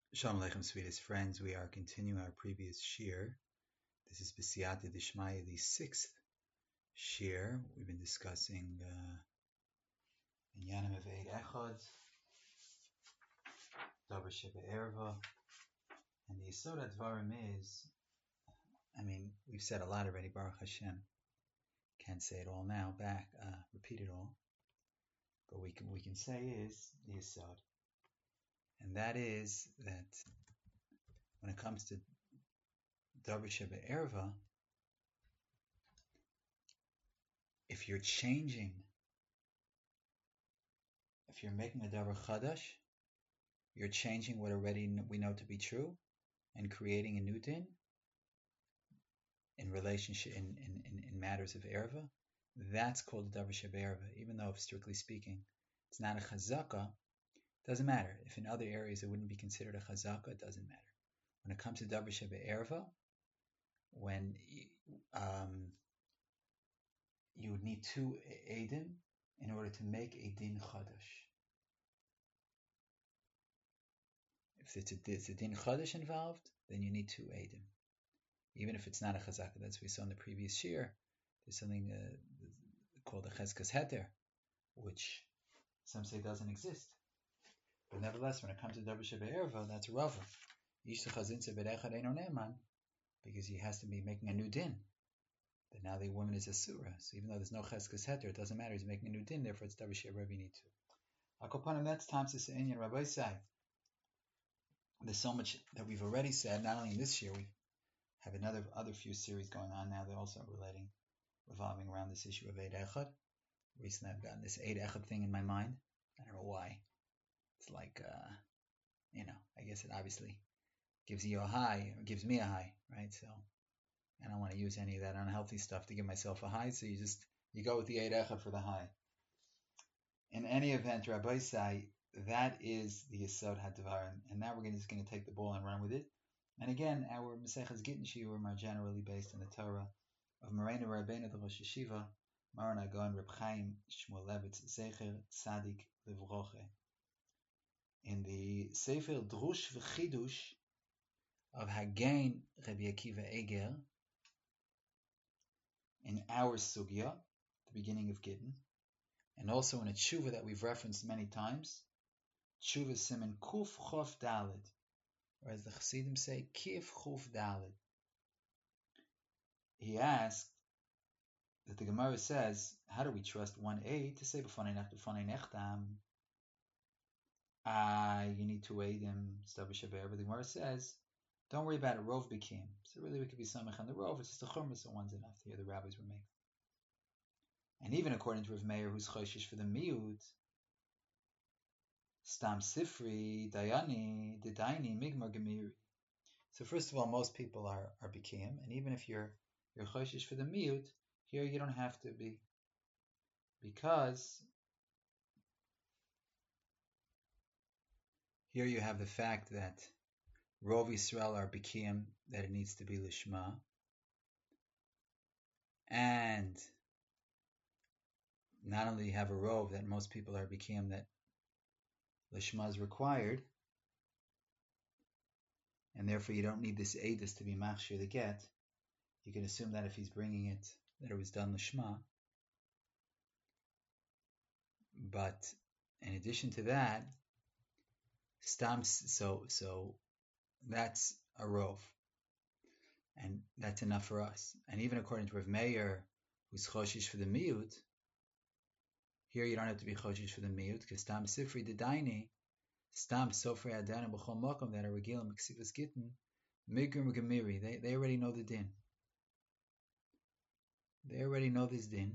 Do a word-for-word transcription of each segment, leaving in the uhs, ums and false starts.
Shalom Aleichem, sweetest friends. We are continuing our previous shir. This is B'siyata Dishmaya, the sixth shir. We've been discussing uh, in Yanim of Eid Echad, Davar Sheba Erva, and the Yisod Advarim is, I mean, we've said a lot already, Baruch Hashem. Can't say it all now, back, uh, repeat it all. But we can we can say is the Yisod. And that is that when it comes to Davar Sheba Erva, if you're changing, if you're making a Davar Chadash, you're changing what already we know to be true and creating a new din in relationship in, in, in, in matters of erva. That's called a davar sheba erva, even though strictly speaking it's not a chazaka. Doesn't matter if in other areas it wouldn't be considered a chazaka. It doesn't matter when it comes to davar sheba erva. When um, you would need two edim in order to make a din chadash. If it's a, it's a din chadash involved, then you need two edim, even if it's not a chazaka. That's what we saw in the previous shir. There's something uh, called a chezkas heter, which some say doesn't exist. But nevertheless, when it comes to davar sheba erva, that's rava. Because he has to be making a new din. But now the woman is a surah. So even though there's no chezkas heter, it doesn't matter. He's making a new din, therefore it's davar sheba erva, you need to. Akopanim, that's Tamsis Inyan Rabbi Sai. There's so much that we've already said, not only in this year, we have another other few series going on now. They're also relating, revolving around this issue of Eid Echad. Recently, I've gotten this Eid Echad thing in my mind. I don't know why. It's like, uh, you know, I guess it obviously gives you a high, or gives me a high, right? So I don't want to use any of that unhealthy stuff to give myself a high. So you just, you go with the Eid Echad for the high. In any event, Rabbi Sai, that is the Yisod HaDvarim. And now we're just going to take the ball and run with it. And again, our Maseches Gittin Shiurim are generally based on the Torah of Moreno Rabbeinu the Rosh Yeshiva, Maran Agon Reb Chaim Shmulevitz Zecher Tzadik Livroche. In the Sefer Drush V'Chidush of Hagain Rabbi Akiva Eger, in our Sugya, the beginning of Gittin, and also in a tshuva that we've referenced many times, tshuva Siman Kuf Chof Dalid, or as the Chassidim say, Kif Chuf Dalid. He asked that the Gemara says, how do we trust one aid to say b'fanei nech b'fanei nechtam? Ah, you need to aid him, Davar sheba erva. But the Gemara says, don't worry about it, rov became. So really we could be samech on the rov, it's just the chumrah, so one's enough. Here the rabbis were making. And even according to Rav Meir, who's choshish for the miut, stam sifri, dayani, didaini, migmar gemiri. So first of all, most people are, are became, and even if you're you're choshish for the miut, here you don't have to be. Because here you have the fact that Rov Yisrael are Bikiyim, that it needs to be Lishma. And not only have a Rov that most people are Bikiyim, that Lishma is required, and therefore you don't need this Eidus to be Machshir the get. You can assume that if he's bringing it, that it was done Lishma. But in addition to that, Stam, so, so that's a Rov. And that's enough for us. And even according to Rav Meir, who's choshish for the miut, here you don't have to be choshish for the miut, because stam sifri dedaini, stam sofri adana b'chol makom that are regilim ksivas gittin, migrum gemiri, they they already know the din. They already know this din,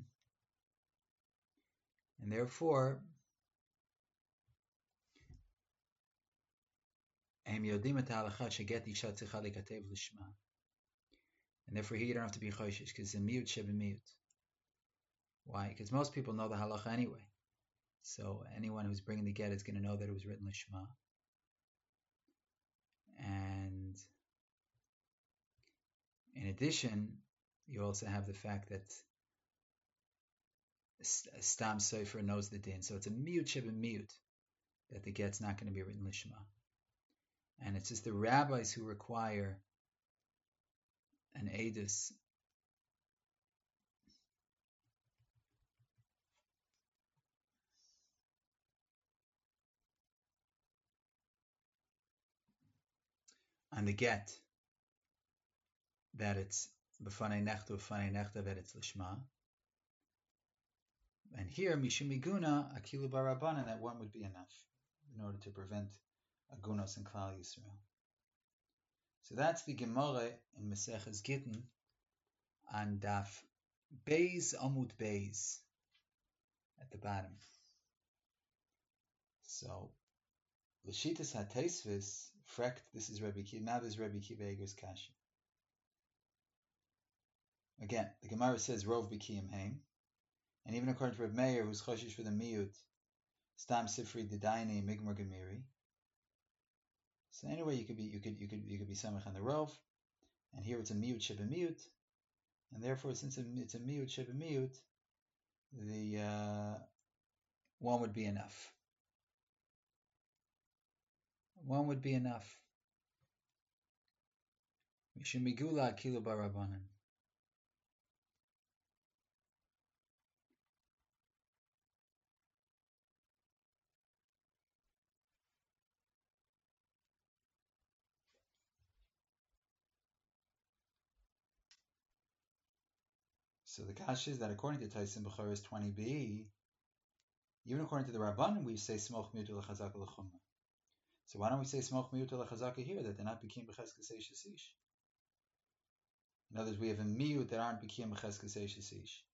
and therefore, em yodim et halacha sheget isha tzicha lekatev lishma. And therefore here you don't have to be choshish, because it's a miut sheba miut. Why? Because most people know the halacha anyway. So anyone who's bringing the get is going to know that it was written lishma. And in addition, you also have the fact that Stam Sefer knows the din. So it's a miut sheba miut that the get's not going to be written lishma. and it's just the rabbis who require an edus on the get that it's b'fanei nechta b'fanei nechta that it's lishma. And here mishumiguna akilu barabanan, that one would be enough in order to prevent agunos and Klal Yisrael. So that's the Gemara in Maseches Gittin on Daf Beis Amud Beis at the bottom. So L'shitas HaTeisvis Frekt. This is Rebbe Kiva. Now there's Rebbe Kiva Eger's Kashi. Again, the Gemara says Rov B'Kiyim Heim, and even according to Reb Meir, who's choshish for the miyut, Stam Sifri Didaini Migmar Gemiri. So anyway, you could be you could you could you could be samach on the Rov, and here it's a miyut sheba miyut, and therefore since it's a miyut sheba miyut, the uh, one would be enough. One would be enough. Mishumigula Akilu Barabanan. So the kash is that according to Taisim B'Choros twenty b, even according to the Rabbanim, we say Smoch Miyutu L'Chazaka L'Chumra. So why don't we say Smoch Miyutu L'Chazaka here, that they're not B'Kiyim B'Cheskes Eish Ish? In other words, we have a miyut that aren't B'Kiyim B'Cheskes Eish Ish.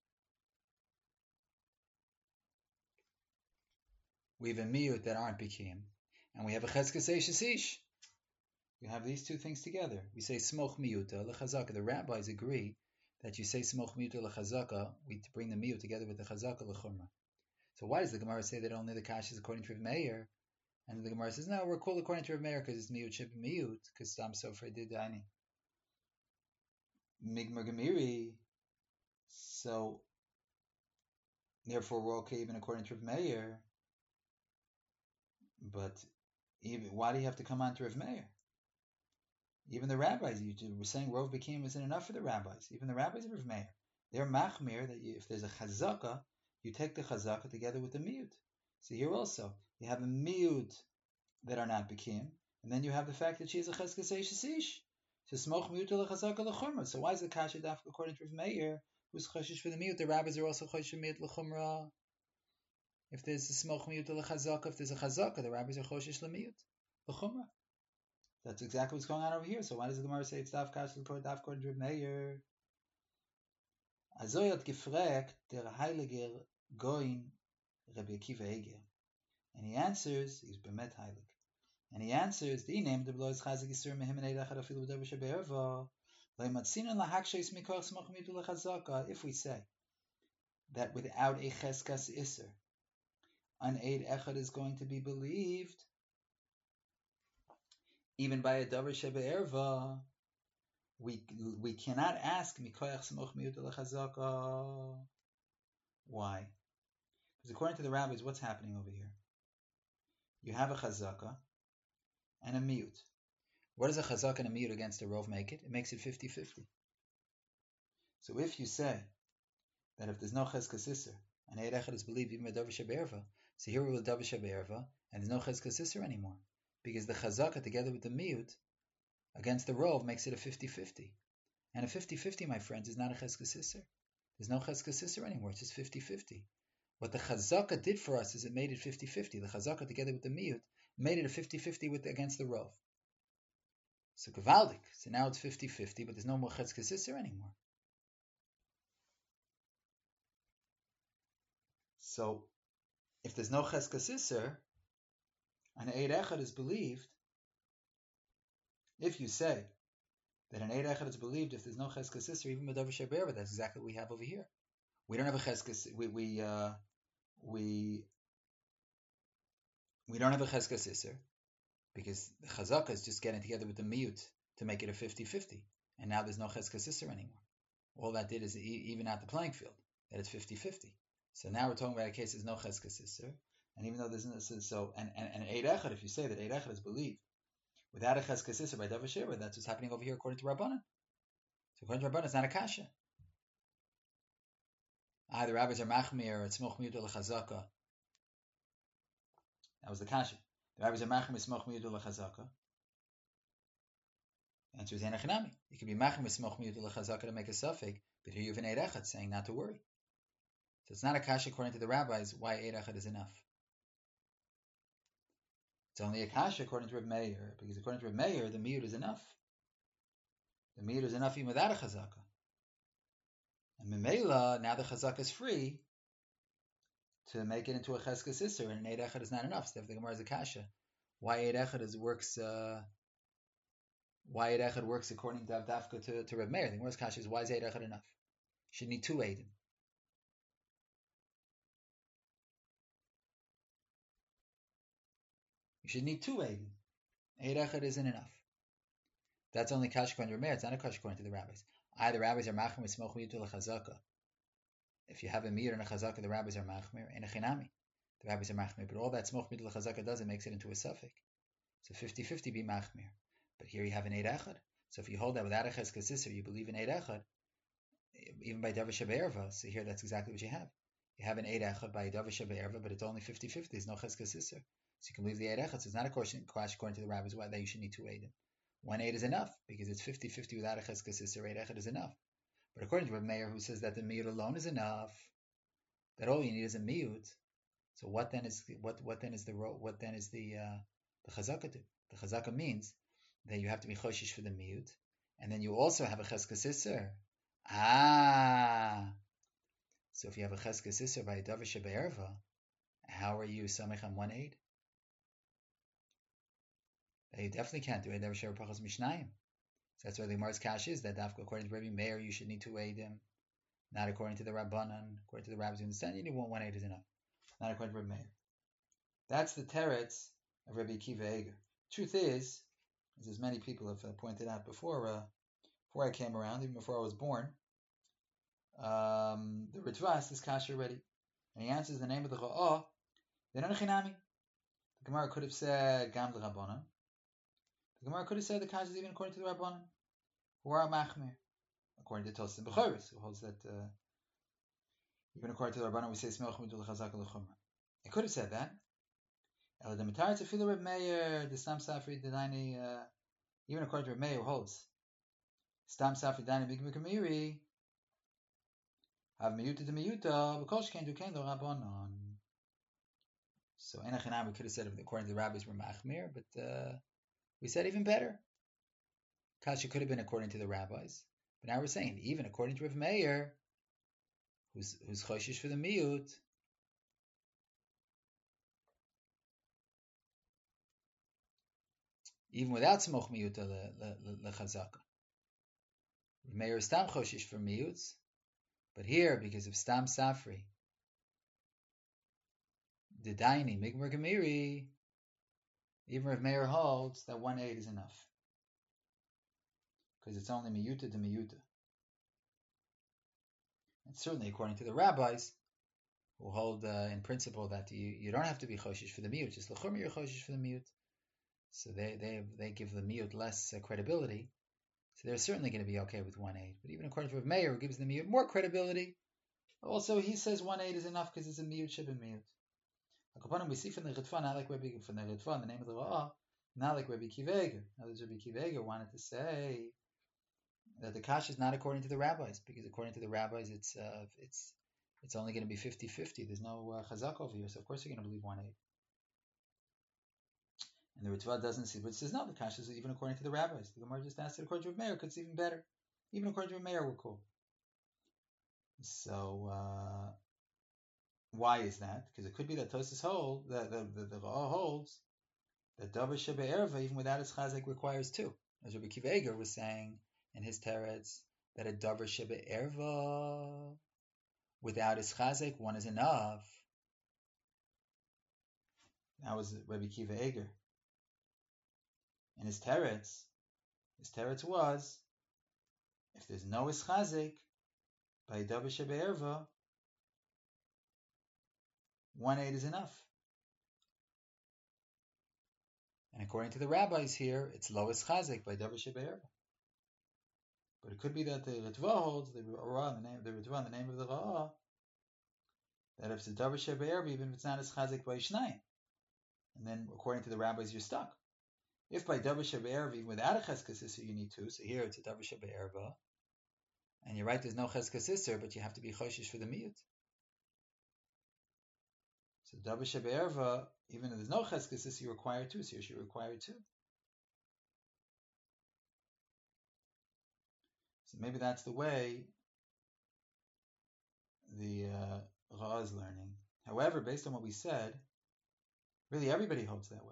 We have a miyut that aren't B'Kiyim, and we have a Cheskes Eish Ish. You have these two things together. We say Smoch Miyuta L'Chazaka. The rabbis agree that you say Smoch Miyuta L'Chazaka, we bring the miyut together with the Chazaka L'Chumra. So why does the Gemara say that only the kash is according to Rav Meir? And the Gemara says, no, we're called according to Rav Meir because it's miyut shib miyut, because Stam Sofrei Didani. Migmar Gemiri. So, therefore, we're okay even according to Rav Meir. But even, why do you have to come on to Rav Meir? Even the rabbis, you were saying Rov B'Kiyim isn't enough for the rabbis. Even the rabbis of Rav Meir, they're machmir that you, if there's a chazaka, you take the chazaka together with the miyut. So here also, you have a miyut that are not B'Kiyim, and then you have the fact that she is a cheskes eish ish. So smoch miyut l'chazaka l'chumra. So why is the kasha daf according to Rav Meir, who's choshish for the miyut? The rabbis are also choshish miyut l'chumra. If there's a smoch miyut l'chazaka, if there's a chazaka, the rabbis are choshish l'miyut l'chumra. That's exactly what's going on over here. So why does the Gemara say it's daf kasha according to Rav Meir? Azoyat gefragt der heiliger goin Rabbi Akiva Eger, and he answers, he's bemet heilig, and he answers, the name the blows chazik yisur mehim and eidachad afilu b'davar shebe'erva lo'imatzinon lahakshais mikoch smoch mitu lechazaka. If we say that without a cheskas iser, an eid echad is going to be believed, even by a davar shebe'erva, we we cannot ask mikoch smoch mitu lechazaka. Why? Because according to the rabbis, what's happening over here? You have a chazaka and a miyut. What does a chazaka and a miyut against a rov make it? It makes it fifty-fifty. So if you say that if there's no cheskes iser, and eid echad is believed even by davar shebe'erva, so here we're with davar shebe'erva, and there's no cheskes iser anymore, because the chazaka together with the miyut against the rov makes it a fifty-fifty. And a fifty-fifty, my friends, is not a cheskes iser. There's no cheskes iser anymore. It's just fifty-fifty. What the chazaka did for us is it made it fifty-fifty. The chazaka together with the miyut made it a fifty-fifty with against the rov. So gavaldik. So now it's fifty-fifty, but there's no more cheskes iser anymore. So if there's no cheskes iser, an eid echad is believed. If you say that an eid echad is believed if there's no cheskes iser, even b'davar shebe'erva, that's exactly what we have over here. We don't have a cheskes. We we uh, we we don't have a cheskes iser because the chazaka is just getting together with the miyut to make it a fifty-fifty, and now there's no cheskes iser anymore. All that did is even out the playing field that it's fifty-fifty. So now we're talking about a case there's no cheskes iser, and even though there's no, so and and, and eid echad, if you say that eid echad is believed without a cheskes iser by davar sheva. That's what's happening over here according to Rabbanan. So according to Rabbanan, it's not a kasha. Ah, the rabbis are machmir, it's smoch miyudah lechazaka. That was the kasha. The rabbis are machmir, smoch miyudah lechazaka. The answer is enachinami. You can be machmir, smoch miyudah lechazaka to make a suffix, but here you have an eid echad saying not to worry. So it's not a kasha according to the rabbis why eid echad is enough. It's only a kasha according to Reb Meir, because according to Reb Meir, the miyud is enough. The miyud is enough even without a chazaka. And Memela, now the chazaka is free to make it into a cheskes iser, and an eid echad is not enough. So if the Gemara is a kasha, why eid echad is works? Uh, why eid echad works according to Avdafka to to Reb Meir? The Gemara's kasha is why is eid echad enough? You should need two eidim. You should need two eidim. Eid echad isn't enough. That's only kasha according to Reb Meir. It's not a kasha according to the rabbis. Either rabbis are machmir smoch miyudah lechazaka. If you have a mir and a chazaka, the rabbis are machmir, and a chinami, the rabbis are machmir. But all that smoch miyudah lechazaka does, it makes it into a suffix. So fifty-fifty be machmir. But here you have an eid echad. So if you hold that without a cheskes iser, you believe in eid echad, even by davar shebe'erva. So here that's exactly what you have. You have an eid echad by davar shebe'erva, but it's only fifty-fifty. There's no cheskes iser. So you can believe the eid echad. So it's not a question according to the rabbis why that you should need two eidim. One eid is enough because it's fifty-fifty without a cheskes iser. Eid echad is enough. But according to Reb Meir, who says that the miyut alone is enough, that all you need is a miyut. So what then is what what then is the what then is the uh, the chazaka do? The chazaka means that you have to be choshish for the miyut, and then you also have a cheskes iser. Ah, so if you have a cheskes iser by a davar shebe'erva, how are you samech on one aid? You definitely can't do a davar shebe'erva pachas mishnayim. So that's why the Gemara's kash is that according to Rabbi Meir you should need two eidim, not according to the Rabbanan. According to the rabbis who understand, you need one one aid is enough. Not according to Rabbi Meir. That's the teretz of Rabbi Akiva Eger. Truth is, as many people have pointed out before, uh, before I came around, even before I was born, um, the Ritva asked this kasha already, and he answers the name of the Cha'ah. They don't know chinami. The Gemara could have said Gam the Rabbanan. The Gemara could have said the kasha is even according to the Rabbanan, who are machmir, according to Tosfos Bechoros, who holds that uh, even according to the Rabbanan we say Smelch Midul Chazak L'Chumra. It could have said that. El the Matar Tefillah Reb Meir, the Stam Safri Dinaini, even according to Reb Meir holds Stam Safri Dinaini Big Mikamiri have Miyuta de Miyuta because Ken do Ken do Rabbanan. So Enachinam we could have said according to the rabbis were machmir, but uh, we said even better. Kasha could have been according to the rabbis, but now we're saying even according to Reb Meir, who's who's choshish for the miyut, even without smoch miyuta lechazaka. Reb Meir is stam choshish for miyuts, but here because of stam safri, the daini migmer gemiri, even Reb Meir holds that one aid is enough because it's only miyuta to miyuta. And certainly according to the rabbis, who hold uh, in principle that you, you don't have to be choshish for the miyut, just l'chumra you're choshish for the miyut. So they they they give the miyut less uh, credibility. So they're certainly going to be okay with one aid. But even according to Rav Meir, who gives the miyut more credibility, also he says one aid is enough because it's a miyut shib and miyut. We see from the Ritva, not like Rabbi from the Ritva, the name of the Ra'ah, not like Rabbi Akiva Eger. Now, Rabbi Akiva Eger wanted to say that the kash is not according to the rabbis, because according to the rabbis, it's uh, it's it's only going to be fifty-fifty. There's no uh, chazak over here, so of course you're going to believe one aid. And the Ritva doesn't see, but it says no, the kash is even according to the rabbis. The Gemara just asked it according to Rav Meir, because it's even better. Even according to Rav Meir, we're cool. So uh, why is that? Because it could be that Tosfos hold that the the, the, the holds that davar shebe'erva even without its chazak requires two. As Rabbi Akiva Eger was saying in his teretz that a davar shebe'erva without its chazak one is enough. That was Rabbi Akiva Eger. In his teretz, his teretz was if there's no ischazik by davar shebe'erva, one aid is enough. And according to the rabbis here, it's Lois Chazik by Davar Shebe'erva. But it could be that the Ritva holds, the Ra, the name, the Ritva, the name of the Ra, that if it's a Davar Shebe'erva, even if it's not as Chazik by Shnayim, and then according to the rabbis, you're stuck. If by Davar Shebe'erva, even without a Cheskes Isser, you need to, so here it's a Davar Shebe'erva, and you're right, there's no Cheskes Isser, but you have to be Choshish for the Miyut. So Davar Shebe'erva, even if there's no Cheskes Isser, you require two, so you require two. So maybe that's the way the uh, Ra is learning. However, based on what we said, really everybody holds that way.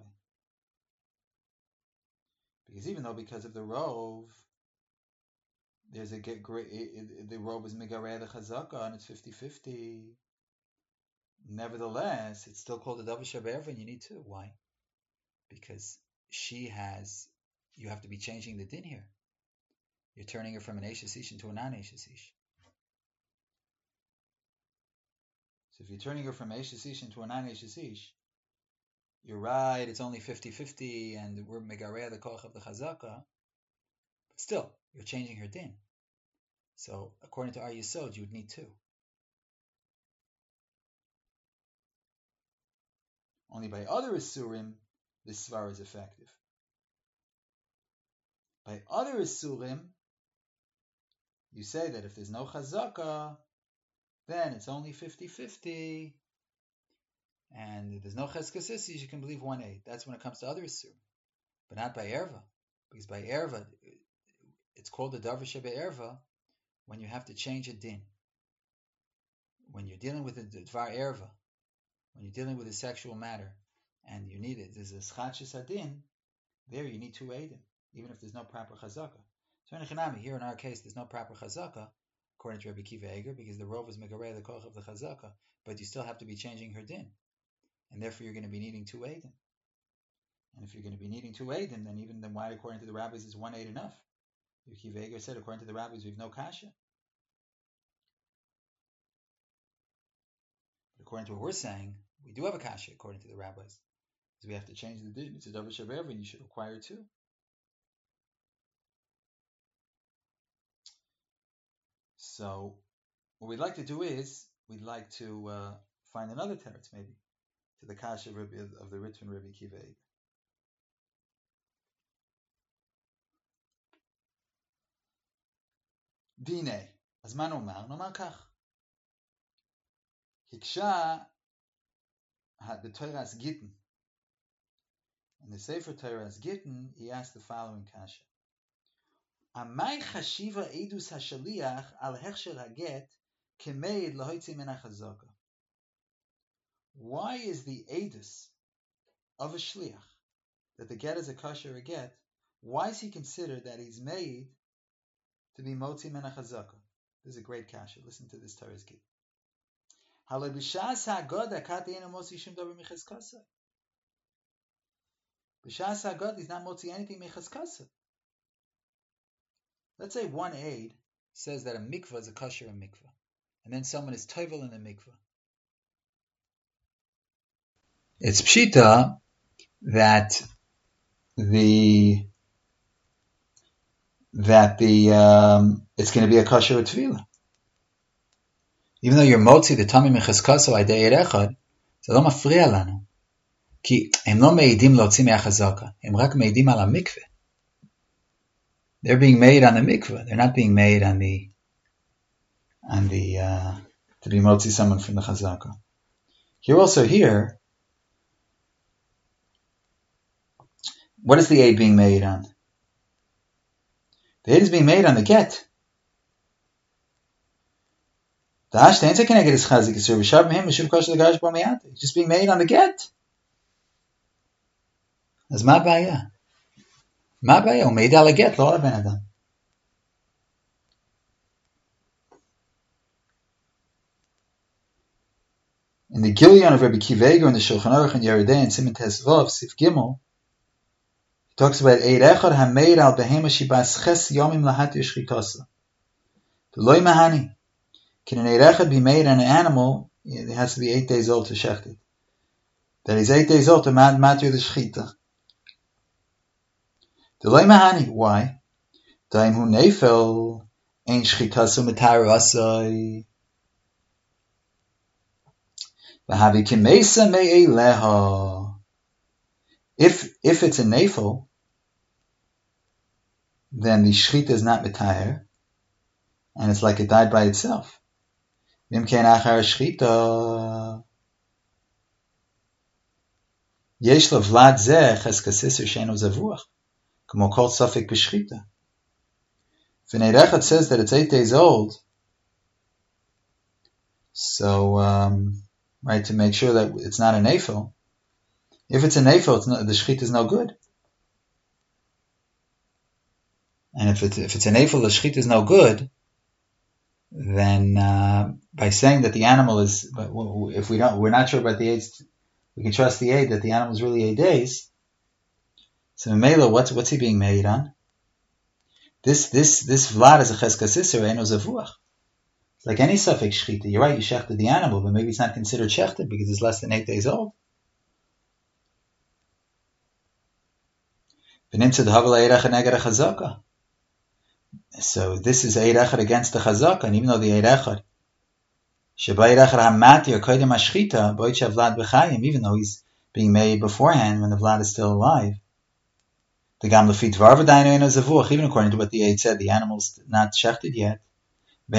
Because even though because of the Rov, there's a get great, the Rov is Megareh the Chazaka and it's fifty-fifty. Nevertheless, it's still called a Davar Shebe'erva and you need two. Why? Because she has, you have to be changing the din here. You're turning her from an Eishes Ish into a non-Eishes Ish. So if you're turning her from Eishes Ish into a non-Eishes Ish, you're right, it's only fifty-fifty and we're Megareh the Koch of the Chazaka, but still, you're changing her din. So according to our Yesod, you would need two. Only by other Isurim, this Svar is effective. By other Isurim, you say that if there's no Chazaka, then it's only fifty-fifty, and if there's no Cheskes Isser, you can believe one eighth. That's when it comes to other Isurim, but not by Erva, because by Erva, it's called the Davar Shebe'erva when you have to change a din. When you're dealing with a Dvar Erva, when you're dealing with a sexual matter, and you need it, there's a Schachis Adin, there you need two Eidim, even if there's no proper Chazaka. So in Echanami, here in our case, there's no proper Chazaka, according to Rabbi Kiva Eger, because the Rov is Megareh the Koch of the Chazaka, but you still have to be changing her din, and therefore you're going to be needing two Eidim. And if you're going to be needing two Eidim, then even then why, according to the rabbis, is one Eid enough? Rabbi Kiva Eger said, according to the rabbis, we have no Kasha. But according to what we're saying, we do have a Kasha, according to the rabbis, because we have to change the din. It's a Davar Shebe'erva, and you should require two. So what we'd like to do is, we'd like to uh, find another teretz, maybe, to the Kasha of the Ritvan Rabbi Kiva Eger. Dine, אז מה נאמר? נאמר כך. הקשה בתויras Gittin. In the Sefer Toras Gittin, he asked the following kasha. Amai chashiva edus hashaliach al hechsher haget kemeid lahoitzi min hachazaka. Why is the edus of a shliach, that the get is a kasher a get, why is he considered that he's made to be motzi min hachazaka? This is a great kasha. Listen to this Toras Gittin. Halei b'shas hagod hakat eino motzi shum davar michazkasa. B'shas hagod is not motzi anything michazkasa. Let's say one aid says that a mikvah is a kasher a mikvah, and then someone is tovel in the mikvah. It's pshita that the that the um, it's going to be a kasher tefillah, even though you're motzi the tamim mechazkaso idei echad. זה לא מפריע לנו, כי הם לא מעידים להוציא מהחזקה, הם רק מעידים על המקווה. They're being made on the mikveh. They're not being made on the, on the, uh, to be motzi someone from the chazaka. Here also here, what is the aid being made on? The aid is being made on the get. It's just being made on the get. That's my baya. מה הבעיה? הוא מעיד על הגט, לא על הבן אדם. In the Gilyon of Rabbi Kiva Eger in the Shulchan Aruch and Yeridei and Siman Tes Vav, Sif Gimel, he talks about Eid Echad HaMeid al Behema Shibas Ches Yomim Lahat Yishchitasa. The Loi Mahani. Can an Eid Echad be made on an animal? It has to be eight days old to shecht it. That is eight days old to matir the shechita. Delay mahani. Why? Daim hu nefel ein shchitasu mitaru asai. V'havi kimesa me'eleha. If if it's a nefel, then the shchita is not mitaher, and it's like it died by itself. V'im ken achar shchita. Yesh lo vlad zeh cheskas iser she'eno zavuach, k'mo kol safek b'shchita. V'nei Rechad says that it's eight days old, so um, right, to make sure that it's not a nefel. If it's a nefel, it's not, the shchita is no good. And if it's if it's a nefel, the shchita is no good. Then uh, by saying that the animal is, if we don't, we're not sure about the age, we can trust the aid that the animal is really eight days. So Mela, what's what's he being made on? This this this vlad is a cheskas iser, eno zavuach. Like any suffix shchita, you're right, you shechted the animal, but maybe it's not considered shechted because it's less than eight days old. So this is Eid Echad against the Chazaka, and even though the Eid Echad, even though he's being made beforehand when the Vlad is still alive, the Gam Lefit Varvadainu, even according to what the Eid said, the animal's not shechted yet. The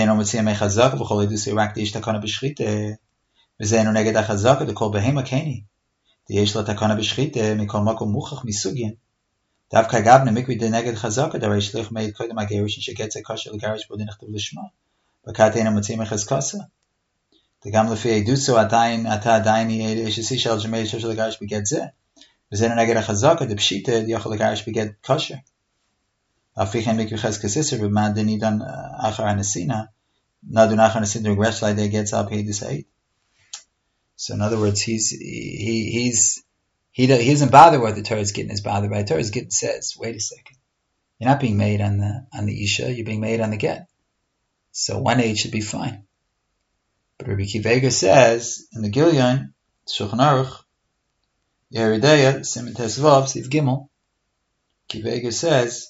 Yeshla Takana B'Shchite Mikol Makom Muchach Misugin. Davka Gabne Mikvi De Neged Chazaka Darei Shlich Meid Kodem Agerish and Shegetze Kasher L'Garish Bodin Echtav L'Shma. V'Kateina Motzim Echaz Kasa. The Gam Lefi Eduso Adayin Ata Adayini Eshesi Shel Jemei Shel L'Garish Beged Zeh. V'Zen Neged Chazaka De Pshite Yochel L'Garish Beged Kasher. Afichen Mikvi Chaz Kasisser V'Man Denidan Achar Anesina. Nadun Achar Anesina Regresh Lai De Gets Al Peidis Eid. So in other words, he's he he's he he doesn't bother what the Torah is getting is bothered by. The Torah is getting says, wait a second, you're not being made on the on the Isha, you're being made on the get. So one age should be fine. But Rabbi Akiva Eiger says in the Gilyon Shulchan Aruch Yeridea Siman Tesvav Siv Gimel, Akiva Eiger says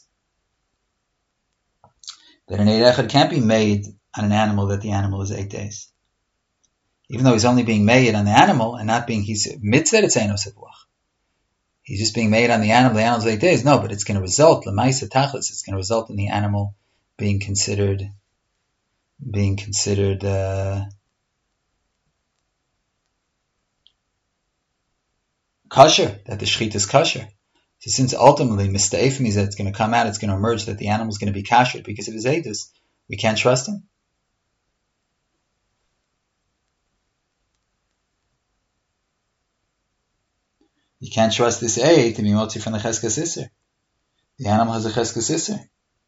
that an Eid Echad can't be made on an animal that the animal is eight days. Even though he's only being made on the animal and not being, he's mitzvah, it's Eino Sevuach. He's just being made on the animal, the animal's eight days. No, but it's going to result, L'maisa Tachlis, it's going to result in the animal being considered, being considered, uh, kosher, that the shechita is kosher. So since ultimately, Mista'if means that it's going to come out, it's going to emerge that the animal is going to be kosher because of his edus, we can't trust him. You can't trust this aid to be motzi from the cheskas iser. The animal has a cheskas iser.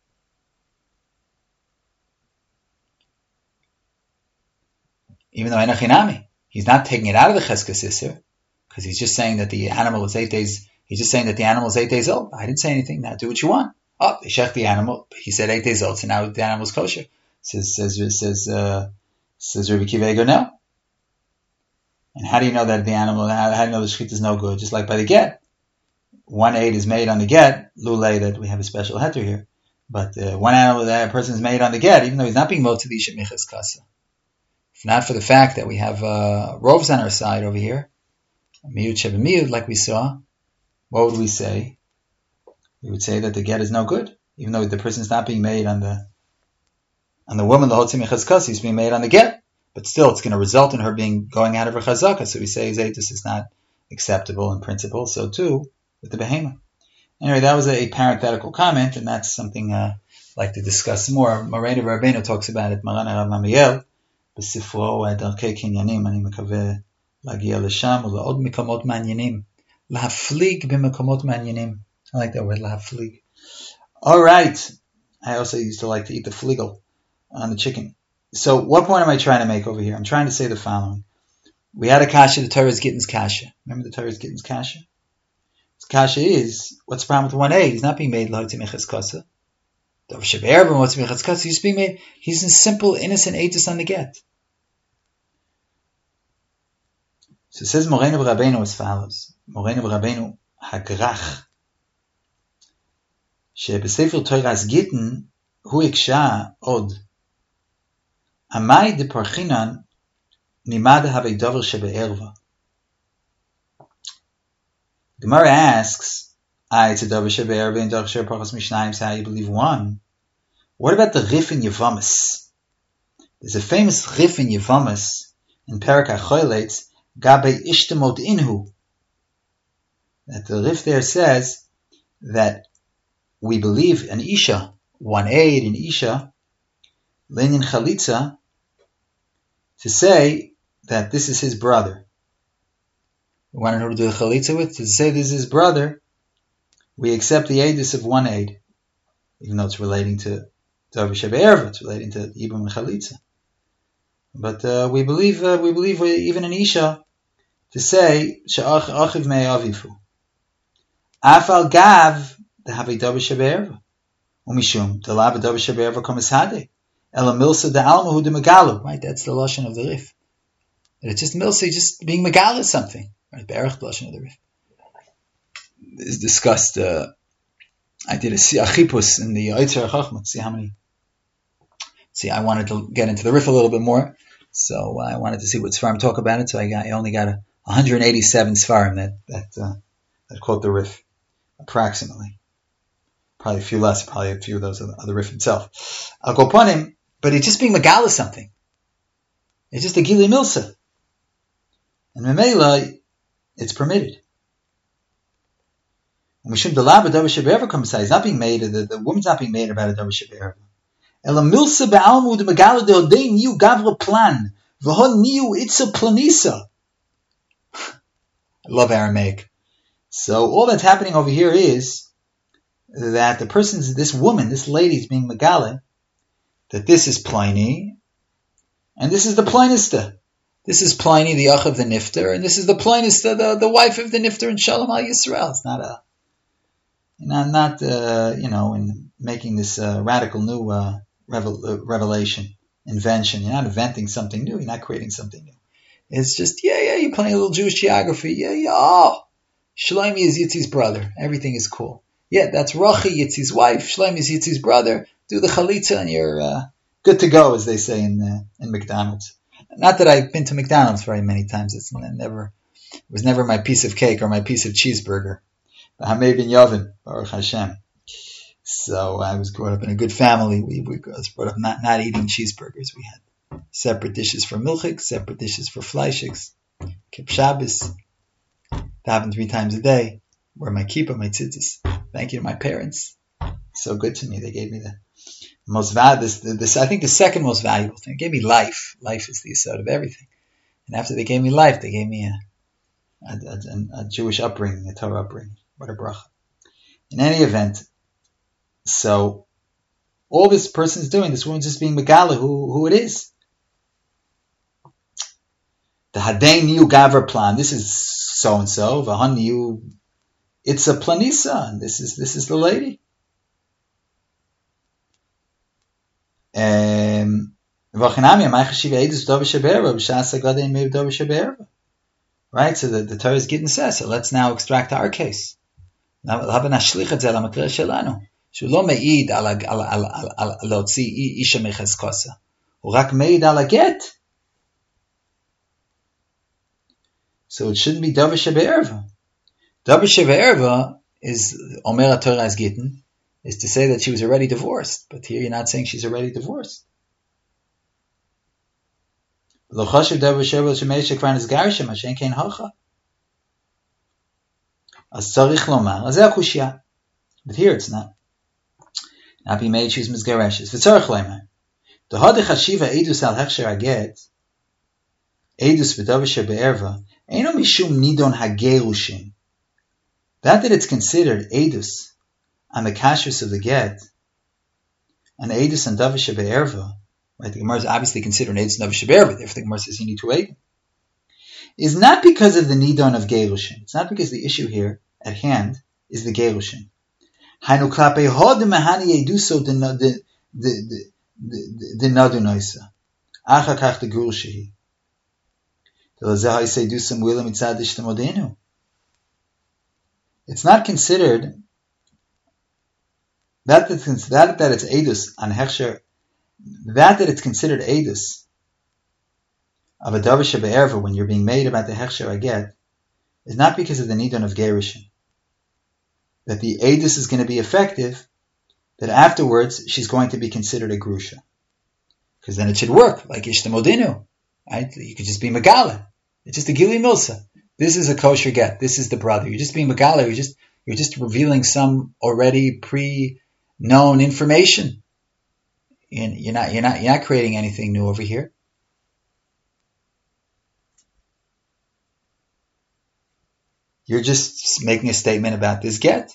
Even though enachinami, he's not taking it out of the cheskas iser because he's just saying that the animal is eight days. He's just saying that the animal is eight days old. I didn't say anything. Now do what you want. Oh, they shech the animal. He said eight days old, so now the animal's kosher. Says says says uh, says Rabbi Akiva Eiger no. And how do you know that the animal, how, how do you know the shechita is no good? Just like by the get. One aid is made on the get, lulei, that we have a special heter here. But uh, one animal that a person is made on the get, even though he's not being motzi the isha michas kasa. If not for the fact that we have uh, roves on our side over here, miyut sheba miyut, like we saw, what would we say? We would say that the get is no good, even though the person is not being made on the on the woman, the hotzi michas kasa, he's being made on the get. But still, it's going to result in her being going out of her chazaka. So we say Zaytus is not acceptable in principle. So too with the behemoth. Anyway, that was a, a parenthetical comment, and that's something uh, I'd like to discuss more. Moreinu Rabbeinu talks about it. Maran Harav Lamiel b'sifro Darkei Kinyanim. Ani makaveh lagia l'sham u'la'od mikamot manyanim lahaflig b'mikamot manyanim. I like that word, lahaflig. All right. I also used to like to eat the fligel on the chicken. So what point am I trying to make over here? I'm trying to say the following. We had a kasha, the Torah is Gittin's kasha. Remember the Torah is Gittin's kasha? The kasha is, what's the problem with one A? He's not being made l'hotzi mechas kasa. He's being made, he's in simple, innocent aegis on the get. So it says Moreinu B'Rabbeinu as follows. Moreinu B'Rabbeinu hagrach. שבספר תוירס גיטן הוא הקשה עוד. עמי דפרחינן נימד הווי דבר שבערבה. Gemara asks, I, it's a davar shebe'erva and davar shebe'erpachas mishnayim, so how you believe one. What about the Rif in Yevamos? There's a famous Rif in Yevamos in Perek HaCholetz, Gabe Ishtamot Inhu. That the Rif there says that we believe an Isha, one aid in Isha, Lenin Chalitza, to say that this is his brother. We want to know who to do the Chalitza with, to say this is his brother, we accept the aidus of one aid, even though it's relating to Davar Shebe'erva, it's relating to Ibum and Chalitza. But uh, we believe uh, we believe even an Isha to say She'ach Achiv Mei Avifu. Afal Gav the Havi Davar Shebe'erva. Umishum the Lava Davar Shebe'erva Komis Hade. Ela Milsa de Alma Hu de Megalu. Right, that's the lashon of the Rif. It's just Milsa just being Megala something. Right, Be'erach the lashon of the Rif. Is discussed. Uh, I did a achipus in the Yitzhar Chachma. See how many. See, I wanted to get into the Rif a little bit more, so I wanted to see what Sfarim talk about it. So I got, I only got a one hundred eighty-seven Sfarim that that uh, that quote the Rif, approximately. Probably a few less. Probably a few of those of the Rif itself. I'll go upon him, but it's just being Megala something. It's just a Gili Milsa, and Memela, it's permitted. Mishum the lab davar shebe'erva comes is not being made. The, the woman's not being made about a davar shebe'erva. Ela milsa be'almu de megala de hodei niu gavra plan v'hon niu itza planisa. I love Aramaic. So all that's happening over here is that the person's, this woman, this lady is being megala, that this is Pliny, and this is the Plynista. This is Pliny, the ach of the Nifter, and this is the Plynista, the, the wife of the Nifter in Shalom al Yisrael. It's not a And I'm not, uh, you know, in making this uh, radical new uh, revel- uh, revelation, invention. You're not inventing something new. You're not creating something new. It's just, yeah, yeah, you're playing a little Jewish geography. Yeah, yeah, oh, Shlomi is Yitzi's brother. Everything is cool. Yeah, that's Rachi, Yitzi's wife. Shlomi is Yitzi's brother. Do the Chalitza and you're uh, good to go, as they say in uh, in McDonald's. Not that I've been to McDonald's very many times. It's never, it was never my piece of cake or my piece of cheeseburger. Hamei bin Yavin, Baruch Hashem. So I was brought up in a good family. We, we I was brought up not, not eating cheeseburgers. We had separate dishes for milchik, separate dishes for fleishiks, kip Shabbos, daven three times a day, wear my kippah, my tzitzis. Thank you to my parents. So good to me. They gave me the most valuable, this, this, I think the second most valuable thing. They gave me life. Life is the aside of everything. And after they gave me life, they gave me a, a, a, a Jewish upbringing, a Torah upbringing. What a bracha. In any event, so all this person's doing, this woman's just being Megala, who, who it is. The Hadei Niu Gavra plan, this is so-and-so, Vahan Niu, it's a Planisa, and this is this is the lady. Um, right, so the, the Torah is getting says, so let's now extract our case. הבה נשליך את זה למקרה שלנו, שהוא לא מעיד על להוציא אישה מחזקוסה, הוא רק מעיד על הגט. So it shouldn't be davar shebe'erva. Davar shebe'erva is, Omer HaTorah as Gittin, is to say that she was already divorced, but here you're not saying she's already divorced. Lo chashiv davar shebe'erva shemei shekvar nisgarshem, ashen kein hacha. As tzarich lomar, as zeh kushya. But here it's not. Not be made she's mizgareshes. V'tzarich leimar. The hadich hashiva edus al hechsher haget, edus v'davar shebe'erva, eino mishum nidon hagerushin. That that it's considered edus on the kashrus of the get, and edus and davar shebe'erva, right? The Gemara is obviously considered edus and davar shebe'erva. Therefore, the Gemara says you need to aid, is not because of the nidon of gerushin. It's not because the issue here at hand is the gerushin. Hainu klape hod mahani eduso the the the the the nadunoisa. Acha kach the gerushi. It's not considered that that, that, that it's edus on hechsher, that that it's considered edus of a davar shebe'erva when you're being made about the hechsher aget, is not because of the nidon of gerushin. That the edus is going to be effective, that afterwards she's going to be considered a grusha. Because then it should work, like ishtamodinu. Right? You could just be megala. It's just a gili milsa. This is a kosher get. This is the brother. You're just being megala. You're just you're just revealing some already pre-known information. And you're not you're not you're not creating anything new over here. You're just making a statement about this get.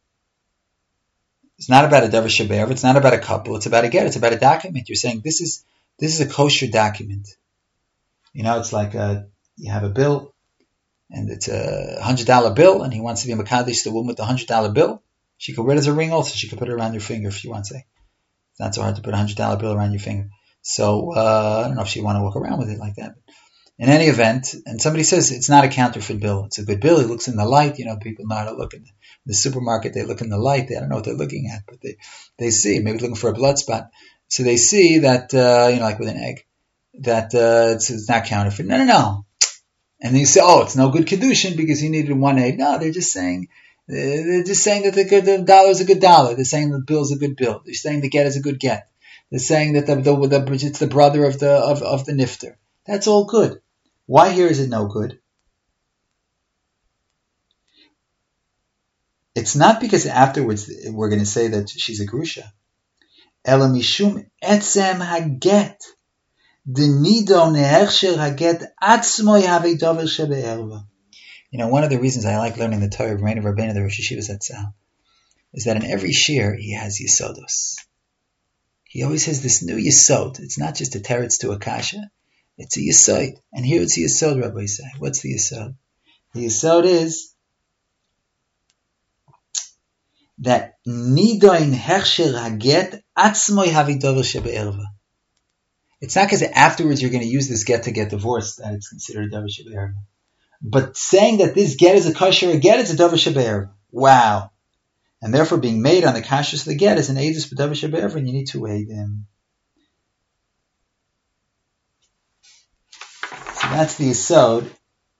It's not about a davar shebe'erva. It's not about a couple. It's about a get. It's about a document. You're saying this is this is a kosher document. You know, it's like a, you have a bill, and it's a hundred dollar bill, and he wants to be mekadesh the woman with the hundred dollar bill. She could wear it as a ring also. She could put it around your finger if she wants to. It's not so hard to put a hundred dollar bill around your finger. So uh, I don't know if she want to walk around with it like that. In any event, and somebody says it's not a counterfeit bill. It's a good bill. It looks in the light. You know, people know how to look in the, the supermarket. They look in the light. They don't know what they're looking at, but they, they see. Maybe looking for a blood spot. So they see that, uh, you know, like with an egg, that uh, it's, it's not counterfeit. No, no, no. And then you say, oh, it's no good kedushin because you needed one egg. No, they're just saying, they're just saying that the, the dollar is a good dollar. They're saying the bill is a good bill. They're saying the get is a good get. They're saying that the, the, the it's the brother of the of, of the nifter. That's all good. Why here is it no good? It's not because afterwards we're going to say that she's a grusha. Ela mishum etzem haget. The nido nehechsher haget atzmo yhavei davar shebe'erva. You know, one of the reasons I like learning the Torah of Reina Rabbeinu, the Rosh Yeshiva Zatzal, is that in every shir he has yisodos. He always has this new yisod. It's not just a teretz to a kasha. It's a yisod. And here it's a yisod, Rabbi Yisai. What's the yisod? The yisod is that nidoin hechsher haget atzmo yhavei davar shebe'erva. It's not because afterwards you're going to use this get to get divorced that it's considered a davar shebe'erva. But saying that this get is a kosher get is a davar shebe'erva. Wow. And therefore being made on the kashrus of the get is an eidus b'davar shebe'erva, and you need to aid him. So that's the yisod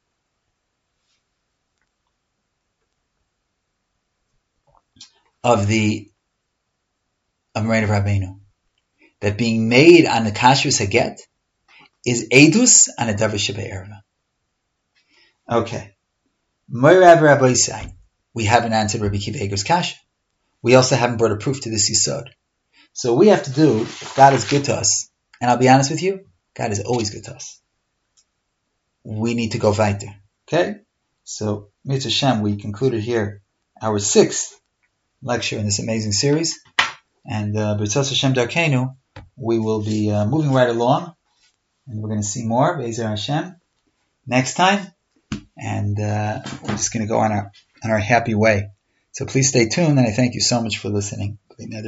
of the Amorain of Rabbeinu. That being made on the kashrus haget is eidus on a davar shebe'erva. Okay. Moirav Rabbi Yisai. We haven't answered Rabbi Kiva Eger's kasha. We also haven't brought a proof to this yisod. So what we have to do, if God is good to us, and I'll be honest with you, God is always good to us. We need to go weiter. Okay? So, Mitzvah Shem, we concluded here our sixth lecture in this amazing series. And B'Tzos Hashem Darkeinu, we will be uh, moving right along. And we're going to see more, Be'ezer Hashem, next time. And uh, we're just going to go on our on our happy way. So please stay tuned, and I thank you so much for listening.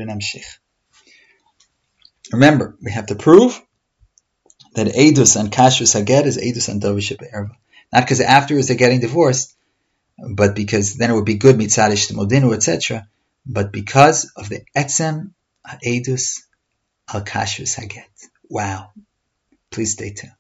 Remember, we have to prove that Eidus and Kashrus Haget is Eidus and davar shebe'erva. Not because afterwards they're getting divorced, but because then it would be good mitzad ishtamodinu, et cetera. But because of the etzem Eidus al Kashrus Haget. Wow. Please stay tuned.